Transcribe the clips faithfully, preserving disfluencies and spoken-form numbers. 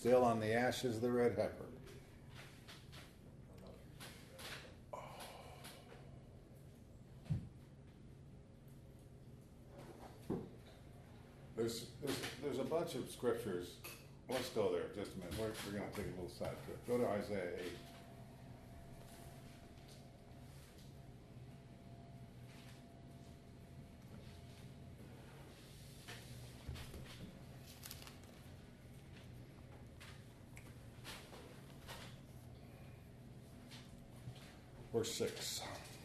Still on the ashes of the red heifer. There's, there's, there's a bunch of scriptures. Let's go there just a minute. We're, we're going to take a little side trip. Go to Isaiah eight. Verse six.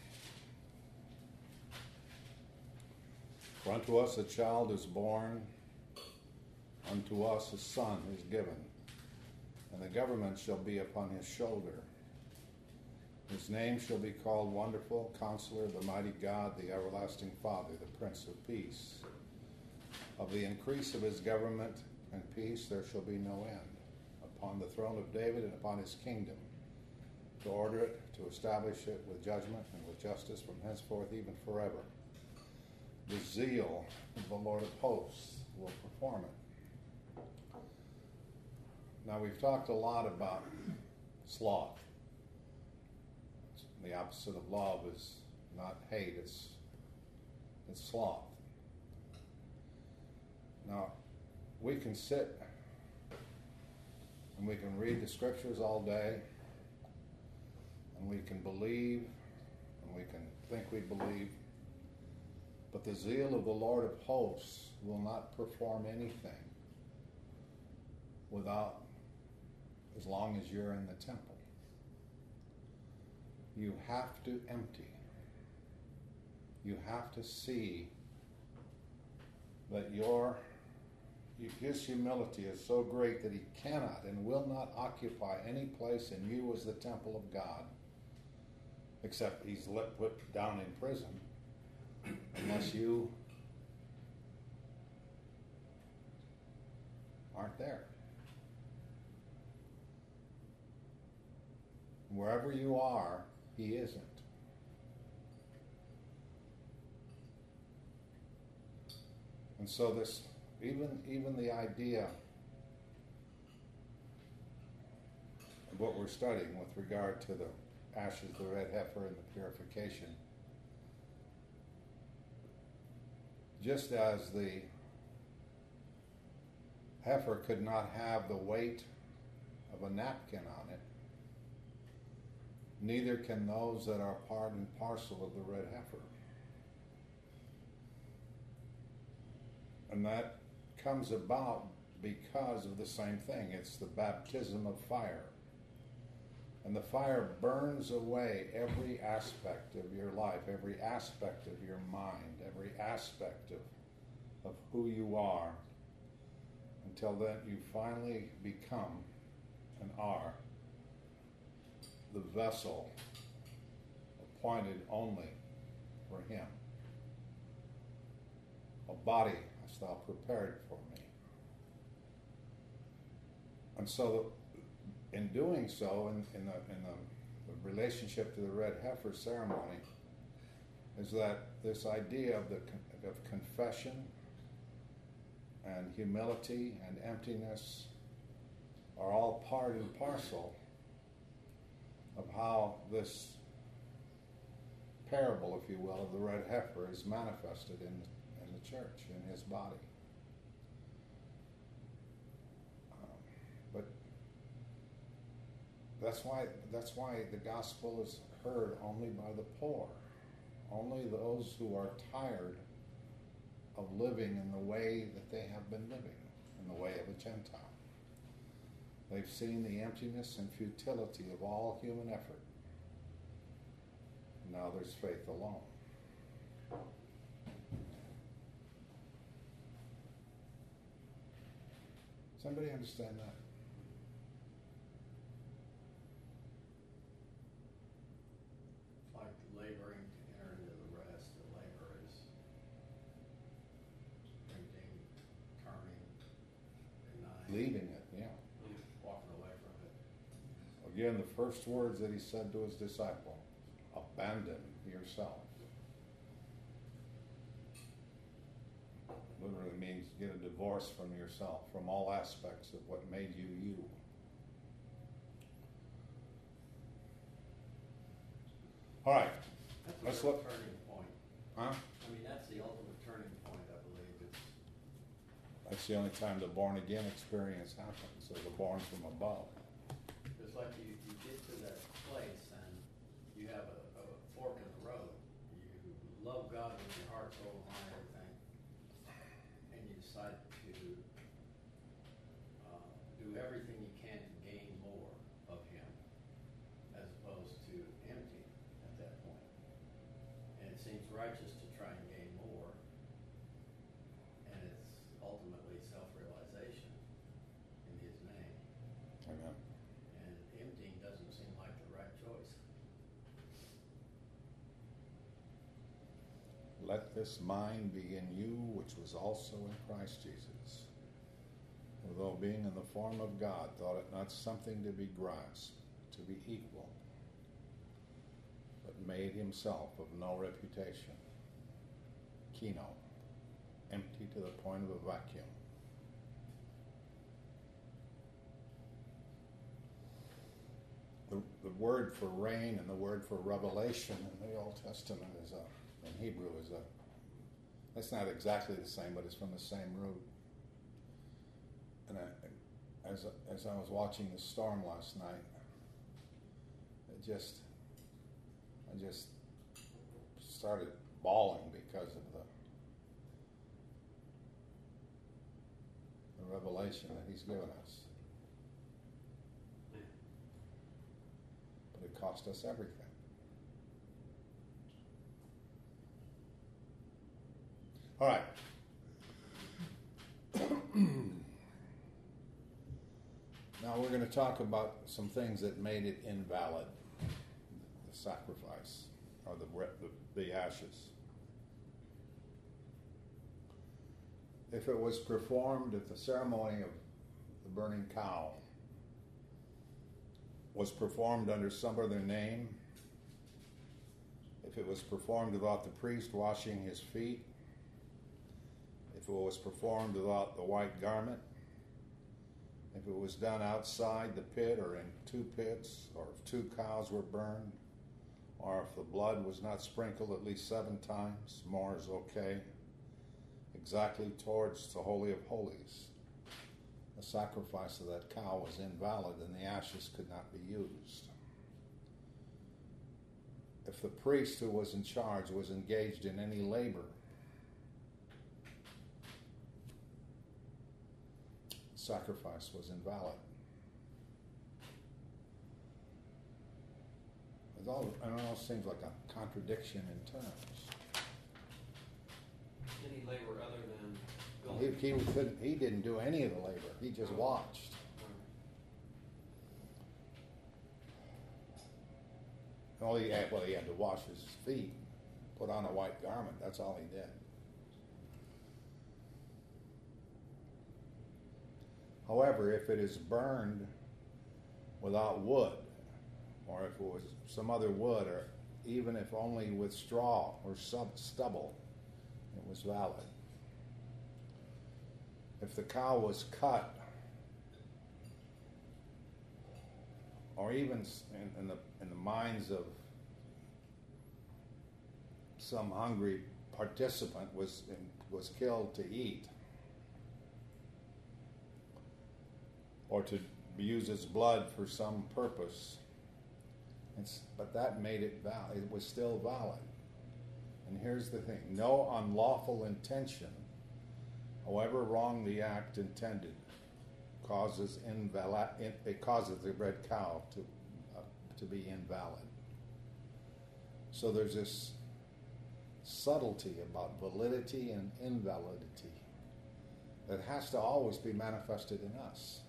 For unto us a child is born, unto us a son is given, and the government shall be upon his shoulder. His name shall be called Wonderful, Counselor, the Mighty God, the Everlasting Father, the Prince of Peace. Of the increase of his government and peace there shall be no end, upon the throne of David and upon his kingdom, to order it, to establish it with judgment and with justice from henceforth even forever. The zeal of the Lord of hosts will perform it. Now, we've talked a lot about sloth. The opposite of love is not hate, it's, it's sloth. Now, we can sit and we can read the scriptures all day, and we can believe, and we can think we believe, but the zeal of the Lord of hosts will not perform anything without, as long as you're in the temple. You have to empty. You have to see that your his humility is so great that he cannot and will not occupy any place in you as the temple of God, except he's let put down in prison, unless you aren't there. Wherever you are, he isn't. And so this, even even the idea of what we're studying with regard to the ashes, the red heifer, and the purification, just as the heifer could not have the weight of a napkin on it, neither can those that are part and parcel of the red heifer. And that comes about because of the same thing. It's the baptism of fire. And the fire burns away every aspect of your life, every aspect of your mind, every aspect of, of who you are, until then you finally become and are the vessel appointed only for him. A body hast thou prepared for me. And so in doing so, in, in, the, in the, the relationship to the red heifer ceremony, is that this idea of, the, of confession and humility and emptiness are all part and parcel of how this parable, if you will, of the red heifer is manifested in, in the church, in his body. Um, but that's why that's why the gospel is heard only by the poor, only those who are tired of living in the way that they have been living, in the way of a Gentile. They've seen the emptiness and futility of all human effort. Now there's faith alone. Does anybody understand that? It's like laboring to enter into the rest. The labor is emptying, turning, denying. Leaving it, yeah. Walking away from it. Again, the first words that he said to his disciple, abandon yourself. Literally means get a divorce from yourself, from all aspects of what made you you. All right, That's a let's real look. turning point. Huh? I mean, that's the ultimate turning point, I believe. It's, That's the only time the born again experience happens, or the born from above. it's like you, you get to that place and you have a, a fork in the road. You love God with your heart, soul, mind, everything, and you decide to uh, do everything you can to gain more of Him, as opposed to empty at that point. And it seems righteous to try and gain more, and it's ultimately self-realization in His name. Amen. And emptying doesn't seem like the right choice. Let this mind be in you, which was also in Christ Jesus, who though being in the form of God, thought it not something to be grasped, to be equal, but made himself of no reputation, keno, empty to the point of a vacuum. The, the word for rain and the word for revelation in the Old Testament is a, in Hebrew is a, it's not exactly the same, but it's from the same root. And I, as, as I was watching the storm last night, it just, I just started bawling because of the, the revelation that He's given us. But it cost us everything. All right. Now we're going to talk about some things that made it invalid. The sacrifice, or the, the, the ashes. If it was performed, if the ceremony of the burning cow was performed under some other name, if it was performed without the priest washing his feet, if it was performed without the white garment, if it was done outside the pit or in two pits, or if two cows were burned, or if the blood was not sprinkled at least seven times, more is okay, exactly towards the Holy of Holies, the sacrifice of that cow was invalid and the ashes could not be used. If the priest who was in charge was engaged in any labor, sacrifice was invalid. It all, it almost seems like a contradiction in terms. Any labor other than He, going. he, couldn't, he didn't do any of the labor. He just watched. All he had, well, he had to wash his feet, put on a white garment. That's all he did. However, if it is burned without wood, or if it was some other wood, or even if only with straw or sub stubble, it was valid. If the cow was cut, or even in, in the in the minds of some hungry participant, was was killed to eat, or to use its blood for some purpose. It's, but that made it valid. It was still valid. And here's the thing: no unlawful intention, however wrong the act intended, causes invalid. It causes the red cow to uh, to be invalid. So there's this subtlety about validity and invalidity that has to always be manifested in us.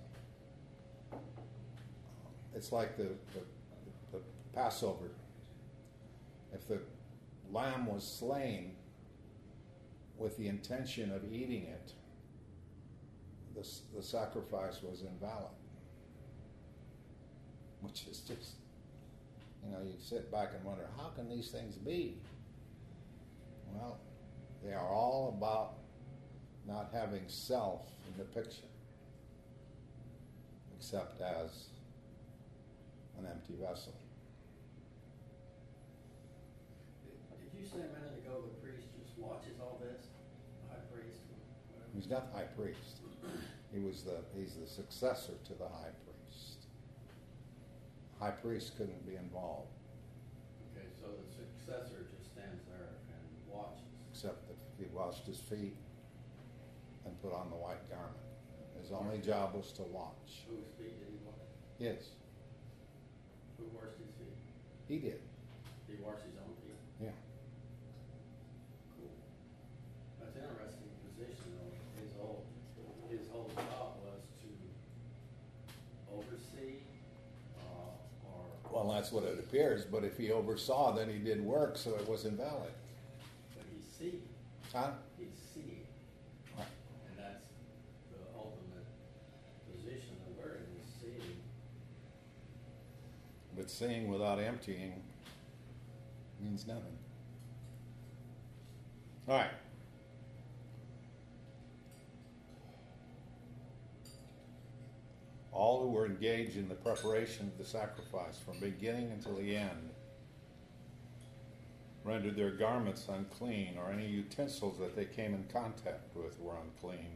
It's like the, the, the Passover. If the lamb was slain with the intention of eating it, the, the sacrifice was invalid. Which is just, you know, you sit back and wonder, how can these things be? Well, they are all about not having self in the picture, except as an empty vessel. Did you say a minute ago the priest just watches all this? The high priest, whatever? He's not the high priest. He was the he's the successor to the high priest. High priest couldn't be involved, Okay, so the successor just stands there and watches. except that he washed his feet and put on the white garment. His only job was to watch. Whose feet did he wash? Yes, Who washed his feet? he did. Did he wash his own feet? Yeah. Cool. That's an interesting position though. His whole, his whole job was to oversee, uh, or. Well, that's what it appears. But if he oversaw, then he did work, so it was invalid. But he's seeing, Huh? he's seeing, Right. and that's the ultimate position that we're in, is seeing. But seeing without emptying means nothing. All right. All who were engaged in the preparation of the sacrifice from beginning until the end rendered their garments unclean, or any utensils that they came in contact with were unclean.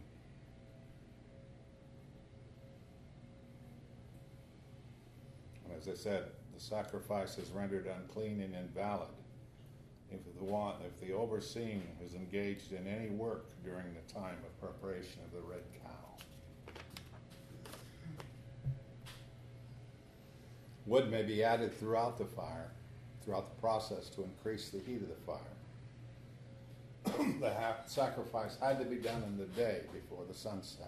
And as I said, the sacrifice is rendered unclean and invalid if the one, if the overseeing is engaged in any work during the time of preparation of the red cow. Wood may be added throughout the fire, throughout the process, to increase the heat of the fire. The ha- sacrifice had to be done in the day before the sun set.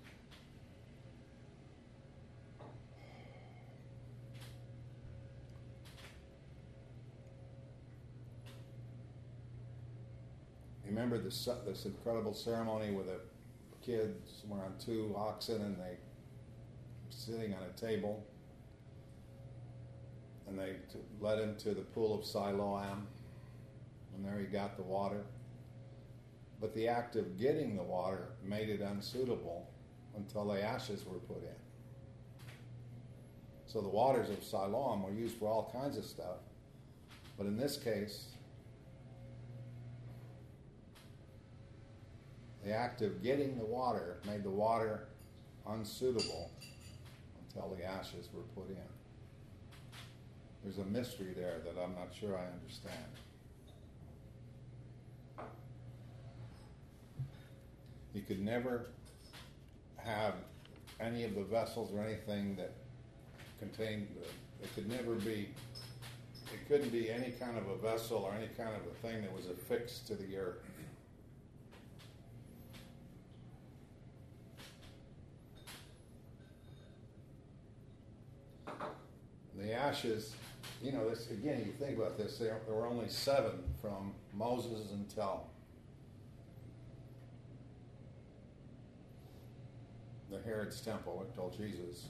Remember this, this incredible ceremony where the kids were on two oxen and they were sitting on a table, and they t- led him to the pool of Siloam, and there he got the water. But the act of getting the water made it unsuitable until the ashes were put in. So the waters of Siloam were used for all kinds of stuff, but in this case, the act of getting the water made the water unsuitable until the ashes were put in. There's a mystery there that I'm not sure I understand. You could never have any of the vessels or anything that contained, it could never be, it couldn't be any kind of a vessel or any kind of a thing that was affixed to the earth. The ashes, you know, this again, you think about this, there, there were only seven from Moses until the Herod's temple, until Jesus.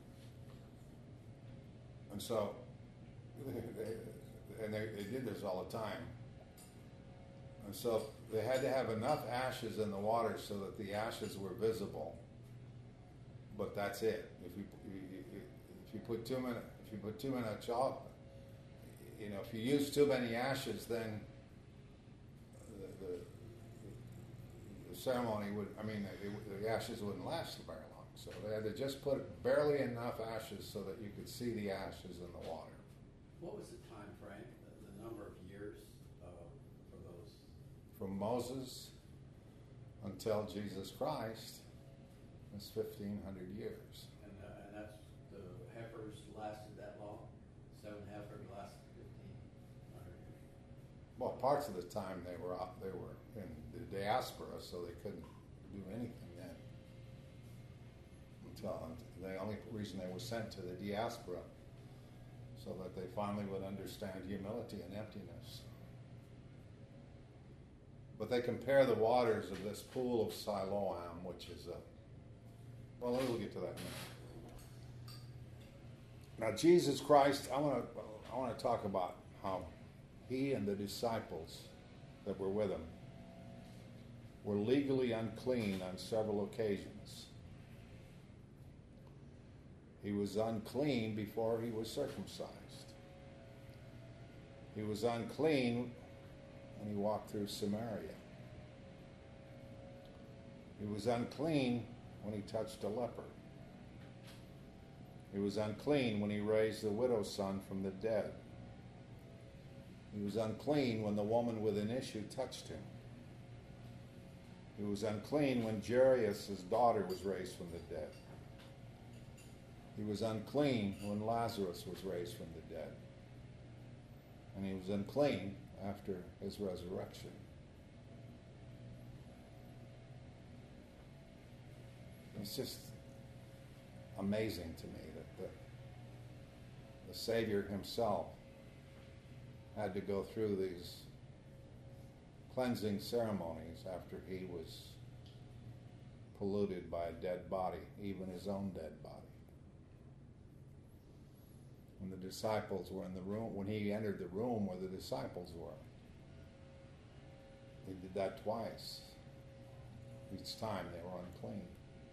And so, they, and they, they did this all the time. And so they had to have enough ashes in the water so that the ashes were visible. But that's it. If you, if you put too many, if you put too many chalk, you know, if you use too many ashes, then the, the, the ceremony would, I mean, the, the ashes wouldn't last very long. So they had to just put barely enough ashes so that you could see the ashes in the water. What was the time frame, the, the number of years uh, for those? From Moses until Jesus Christ was fifteen hundred years. And, uh, and that's, the heifers lasted that long? Seven heifers lasted fifteen hundred years? Well, parts of the time they were out, they were in the diaspora, so they couldn't do anything then. Until the only reason they were sent to the diaspora, so that they finally would understand humility and emptiness. But they compare the waters of this pool of Siloam, which is a, well, we'll get to that in a minute. Now, Jesus Christ, I want to I want to talk about how he and the disciples that were with him were legally unclean on several occasions. He was unclean before he was circumcised. He was unclean when he walked through Samaria. He was unclean when he touched a leper. He was unclean when he raised the widow's son from the dead. He was unclean when the woman with an issue touched him. He was unclean when Jairus' daughter was raised from the dead. He was unclean when Lazarus was raised from the dead. And he was unclean after his resurrection. It's just amazing to me that the, the Savior himself had to go through these cleansing ceremonies after he was polluted by a dead body, even his own dead body. When the disciples were in the room, when he entered the room where the disciples were, he did that twice. Each time they were unclean.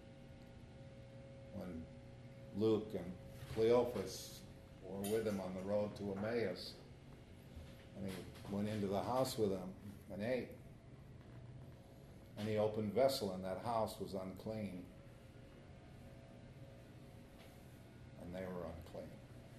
When Luke and Cleophas were with him on the road to Emmaus, and he went into the house with them and ate, and the open vessel in that house was unclean, and they were unclean.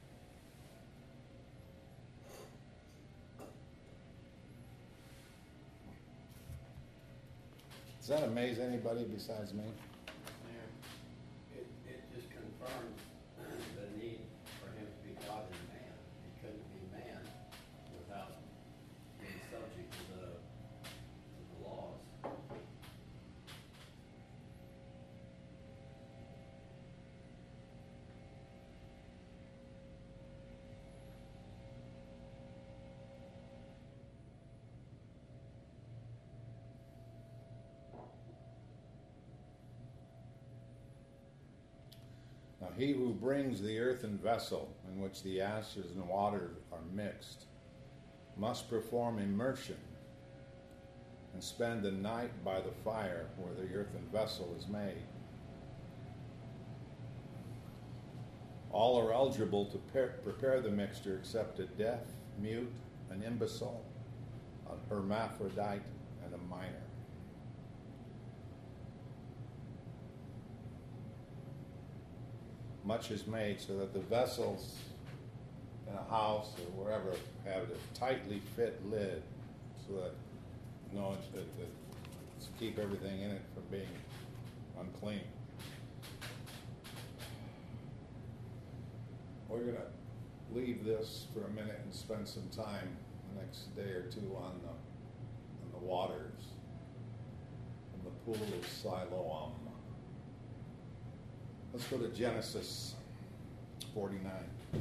Does that amaze anybody besides me? It, it just confirms the need for him to be God and man. He couldn't be man without being subject to the, to the laws. Now he who brings the earthen vessel in which the ashes and water are mixed must perform immersion and spend the night by the fire where the earthen vessel is made. All are eligible to par- prepare the mixture except a deaf, mute, an imbecile, an hermaphrodite, and a minor. Much is made so that the vessels in a house or wherever have a tightly fit lid so that, you know, it, it, it, to keep everything in it from being unclean. We're going to leave this for a minute and spend some time the next day or two on the, on the waters in the pool of Siloam. Let's go to Genesis forty-nine.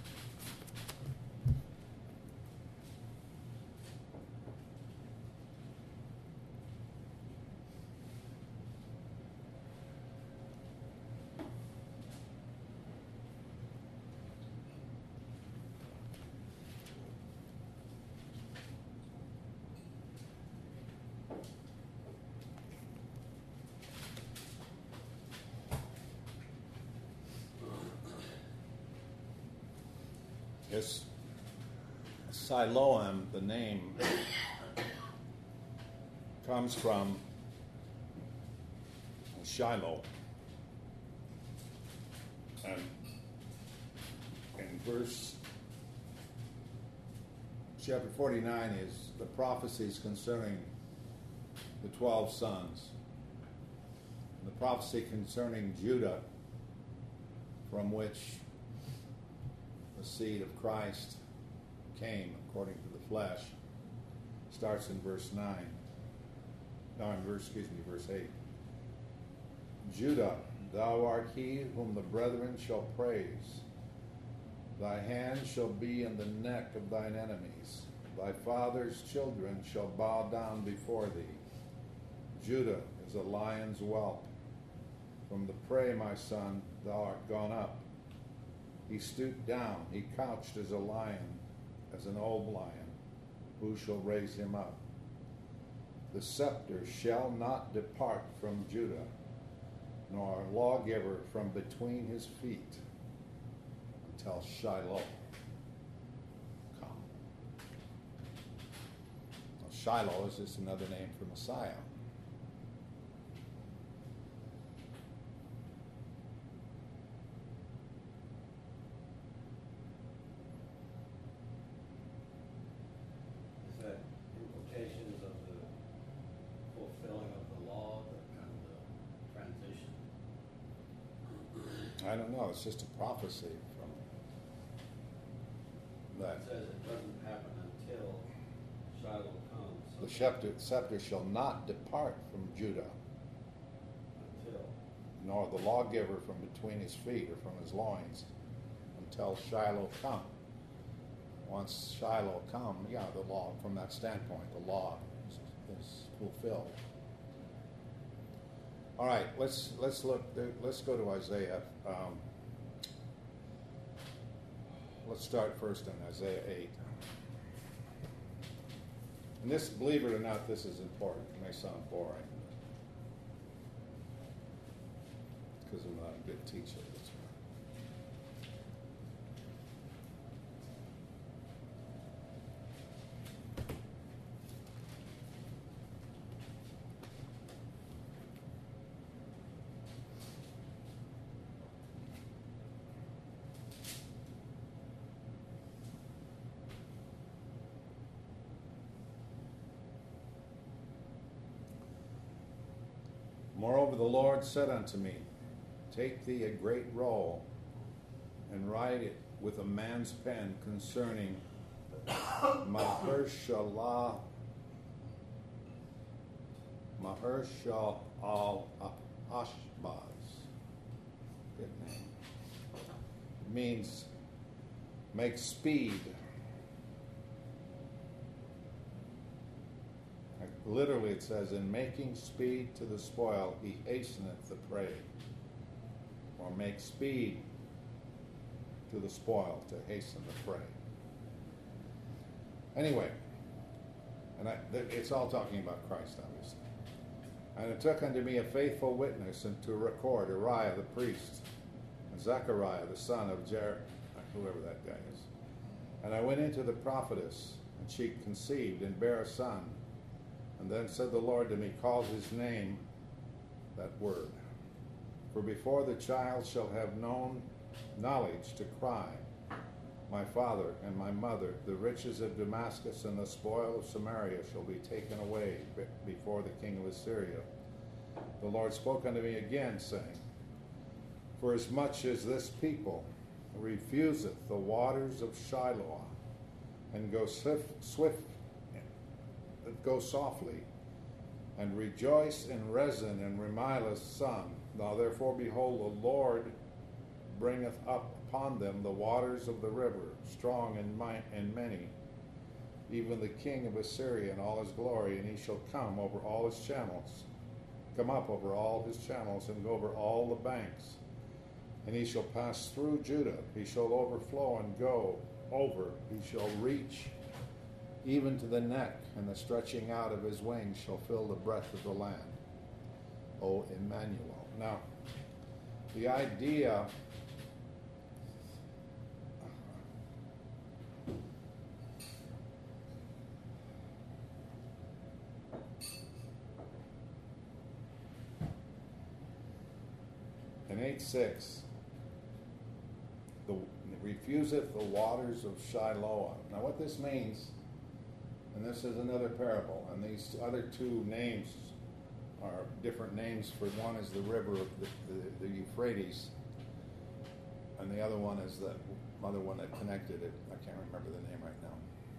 Yes, Siloam, the name, comes from Shiloh. And in verse, chapter forty-nine is the prophecies concerning the twelve sons. The prophecy concerning Judah, from which the seed of Christ came according to the flesh, starts in verse nine. No, in verse, excuse me, verse eight. Judah, thou art he whom the brethren shall praise. Thy hand shall be in the neck of thine enemies. Thy father's children shall bow down before thee. Judah is a lion's whelp. From the prey, my son, thou art gone up. He stooped down, he couched as a lion, as an old lion. Who shall raise him up? the scepter shall not depart from Judah, nor a lawgiver from between his feet, until Shiloh come. Now, Shiloh is just another name for Messiah. Is that implications of the fulfilling of the law, the kind of the transition? I don't know, it's just a prophecy from that. It says it doesn't happen until Shiloh comes. so The scepter, scepter shall not depart from Judah, Until. nor the lawgiver from between his feet or from his loins, until Shiloh come. Once Shiloh come, yeah, the law, from that standpoint, the law is, is fulfilled. All right, let's let's look. Let's go to Isaiah. Um, let's start first in Isaiah eight. And this, believe it or not, this is important. It may sound boring because I'm not a good teacher. That's why. Moreover, the Lord said unto me, take thee a great roll, and write it with a man's pen concerning Mahershala, Mahershal al Ashbaz. Good name. It means make speed. Literally, it says, in making speed to the spoil, he hasteneth the prey. Or make speed to the spoil, to hasten the prey. Anyway, and I, it's all talking about Christ, obviously. And it took unto me a faithful witness, and to record Uriah the priest, and Zechariah the son of Jer, whoever that guy is. And I went into the prophetess, and she conceived and bare a son. And then said the Lord to me, call his name, that word. For before the child shall have known knowledge to cry, my father and my mother, the riches of Damascus and the spoil of Samaria shall be taken away before the king of Assyria. The Lord spoke unto me again, saying, for as much as this people refuseth the waters of Shiloah, and go swift, swift go softly, and rejoice in Rezin and Remilah's son. Now therefore, behold, the Lord bringeth up upon them the waters of the river, strong and might and many, even the king of Assyria in all his glory, and he shall come over all his channels, come up over all his channels, and go over all the banks. And he shall pass through Judah, he shall overflow and go over, he shall reach even to the neck, and the stretching out of his wings shall fill the breadth of the land. O Emmanuel. Now, the idea in eight six, the refuseth the waters of Shiloah. Now what this means, and this is another parable, and these other two names are different names. For one is the river of the, the, the Euphrates, and the other one is the other one that connected it. I can't remember the name right now.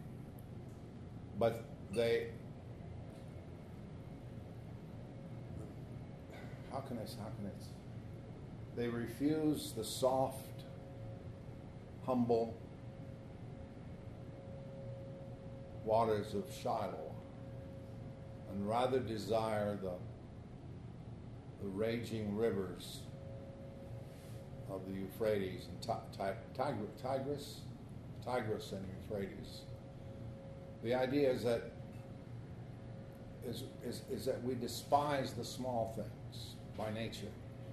But they, how can I, how can I, they refuse the soft, humble waters of Shiloh, and rather desire the the raging rivers of the Euphrates and Tigris, Tigris and Euphrates. The idea is that is, is, is that we despise the small things by nature.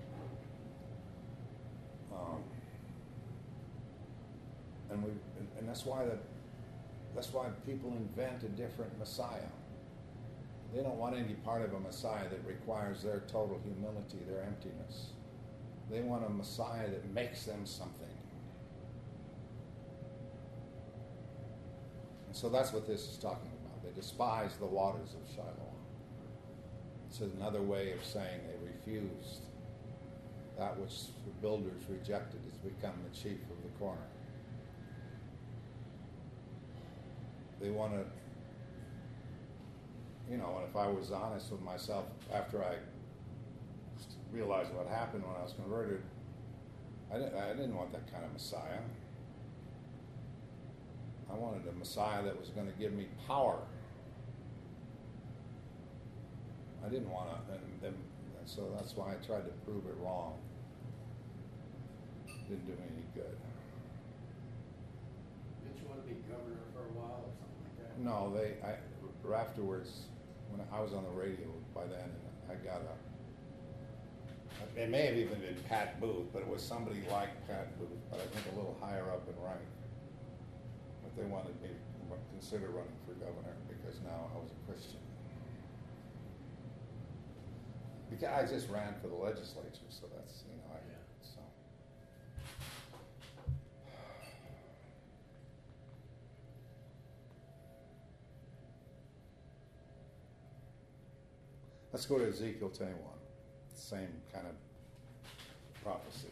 Um, and we, and, and that's why the, that's why people invent a different Messiah. They don't want any part of a Messiah that requires their total humility, their emptiness. They want a Messiah that makes them something. And so that's what this is talking about. They despise the waters of Shiloh. It's another way of saying they refused that which the builders rejected has become the chief of the corner. They want to, you know, and if I was honest with myself after I realized what happened when I was converted, I didn't, I didn't want that kind of Messiah. I wanted a Messiah that was going to give me power. I didn't want to, and, and so that's why I tried to prove it wrong. Didn't do me any good. Didn't you want to be governor for a while or something like that? No, they, I, afterwards, when I was on the radio by then, and I got a, it may have even been Pat Booth, but it was somebody like Pat Booth, but I think a little higher up in rank. But they wanted me to consider running for governor because now I was a Christian. Because I just ran for the legislature, so that's, you know, I, Yeah. so. Let's go to Ezekiel twenty-one. Same kind of prophecy.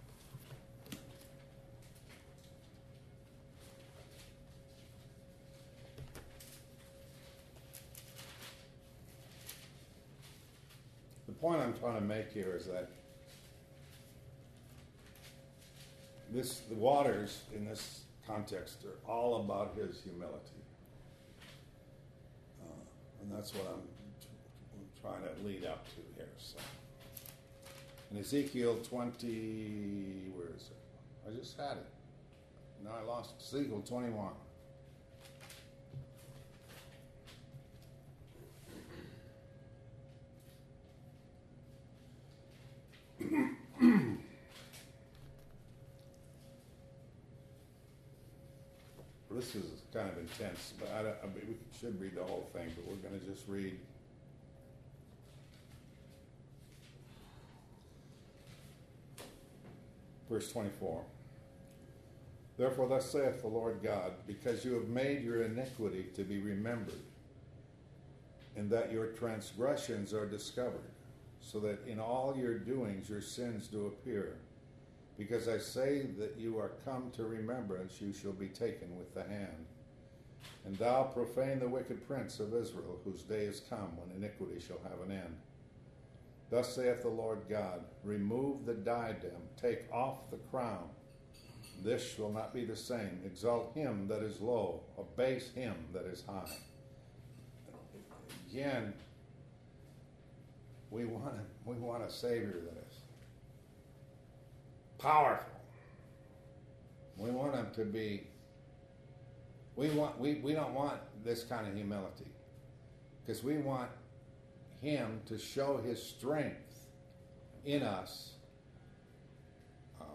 The point I'm trying to make here is that this, the waters in this context are all about his humility. Uh, and that's what I'm trying to lead up to here. So, in Ezekiel twenty, where is it? I just had it. Now I lost it. Ezekiel twenty-one. This is kind of intense, but I, don't, I mean, we should read the whole thing, but we're going to just read. Verse twenty-four. Therefore thus saith the Lord God, because you have made your iniquity to be remembered, and that your transgressions are discovered, so that in all your doings your sins do appear. Because I say that you are come to remembrance, you shall be taken with the hand. And thou profane the wicked prince of Israel, whose day is come, when iniquity shall have an end. Thus saith the Lord God, remove the diadem, take off the crown. This shall not be the same. Exalt him that is low, abase him that is high. Again, we want a, we want a Savior that is powerful. We want him to be, we want we, we don't want this kind of humility. Because we want him to show his strength in us. Um,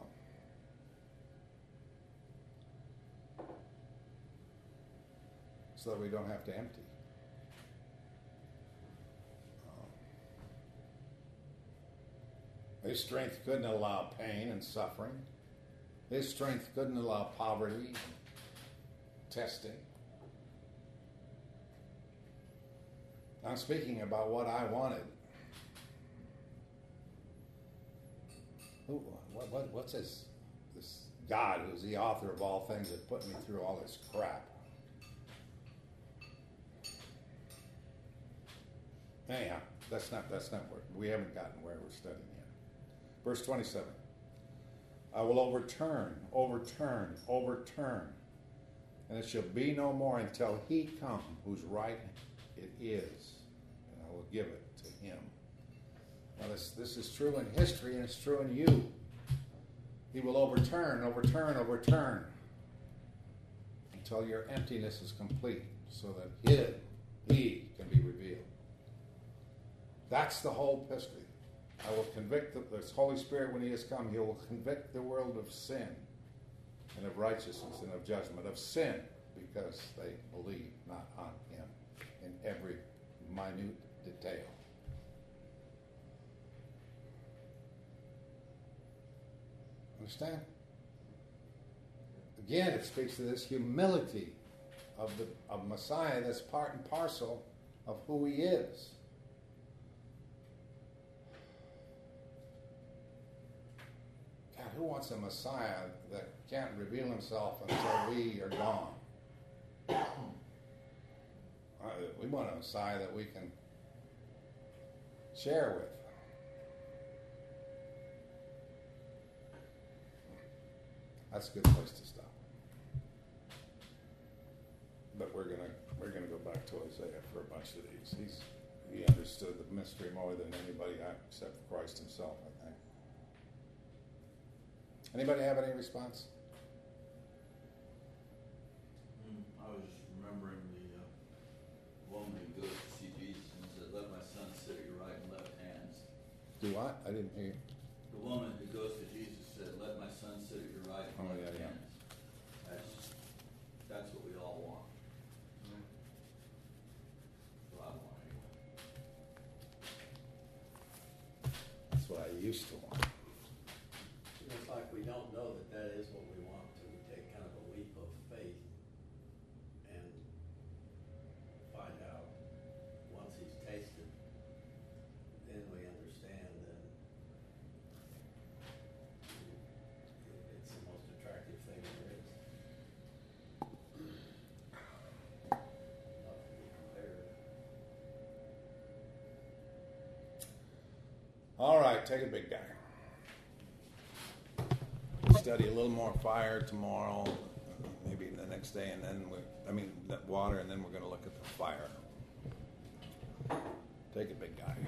so that we don't have to empty. Um, his strength couldn't allow pain and suffering. His strength couldn't allow poverty and testing. I'm speaking about what I wanted. Who, what, what, what's this, this God who's the author of all things that put me through all this crap? Anyhow, that's not, that's not where, we haven't gotten where we're studying yet. Verse twenty-seven. I will overturn, overturn, overturn, and it shall be no more until he come whose right it is, and I will give it to him. Now this, this is true in history, and it's true in you. He will overturn, overturn, overturn, until your emptiness is complete, so that he, he can be revealed. That's the whole history. I will convict the, the Holy Spirit when He has come. He will convict the world of sin and of righteousness and of judgment. Of sin, because they believe not on Him in every minute detail. Understand? Again, it speaks to this humility of the of Messiah that's part and parcel of who He is. God, who wants a Messiah that can't reveal Himself until we are gone? Uh, we want a Messiah that we can share with. That's a good place to stop. But we're gonna we're gonna go back to Isaiah for a bunch of these. He's he understood the mystery more than anybody except Christ Himself, I think. Anybody have any response? Mm, I was just remembering the uh, woman who goes to see Jesus and said, "Let my son sit at your right and left hands." Do what? I didn't hear you. The woman who goes to Jesus said, "Let my son sit at your right and Oh, left yeah, yeah. hands." That's that's what we all want. Well, I want anyway. That's what I used to want. It's like we don't know that that is what we want until we take kind of a leap of faith and find out once He's tasted, then we understand that it's the most attractive thing there is. Not to be compared. All right, take a big guy. Study a little more fire tomorrow, maybe the next day, and then we, I mean, that water, and then we're going to look at the fire. Take a big guy.